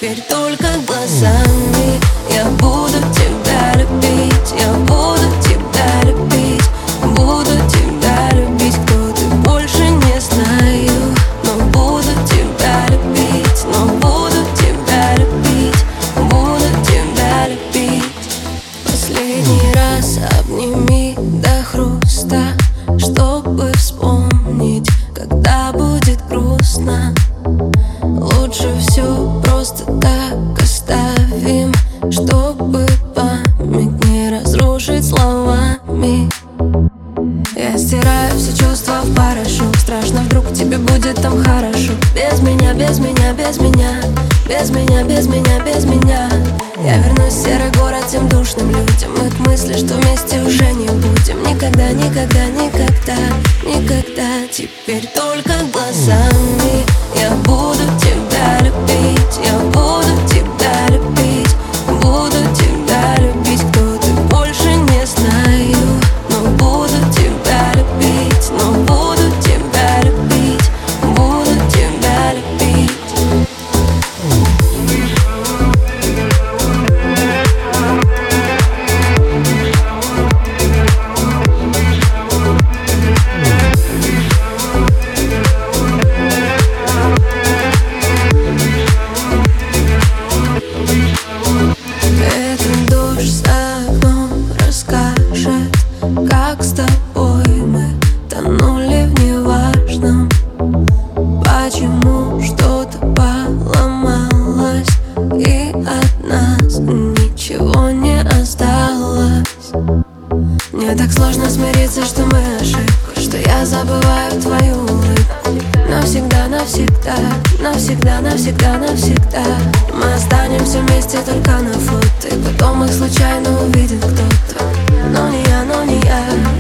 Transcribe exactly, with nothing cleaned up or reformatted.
теперь только глазами. Я буду тебя любить, я буду тебя любить, буду тебя любить, кто ты больше не знаю. Но буду тебя любить, но буду тебя любить, буду тебя любить. Последний раз обними до хруста, чтобы вспомнить, когда будет грустно. Лучше все просто так оставим, чтобы память не разрушить словами. Я стираю все чувства в порошок. Страшно, вдруг тебе будет там хорошо. Без меня, без меня, без меня, без меня, без меня, без меня. Я вернусь в серый город тем душным людям и к мысли, что вместе уже не будем. Никогда, никогда, никогда, никогда. Теперь только глазами. Я буду тебя любить, я буду тебя любить, буду тебя любить, кто ты больше не знаю. Но буду тебя любить, но буду тебя любить, буду тебя любить. Как с тобой мы тонули в неважном. Почему что-то поломалось, и от нас ничего не осталось. Мне так сложно смириться, что мы ошибка, что я забываю твою улыбку. Навсегда, навсегда, навсегда, навсегда, навсегда. Мы останемся вместе только на фото, и потом их случайно увидит кто-то. Но не я, но не я.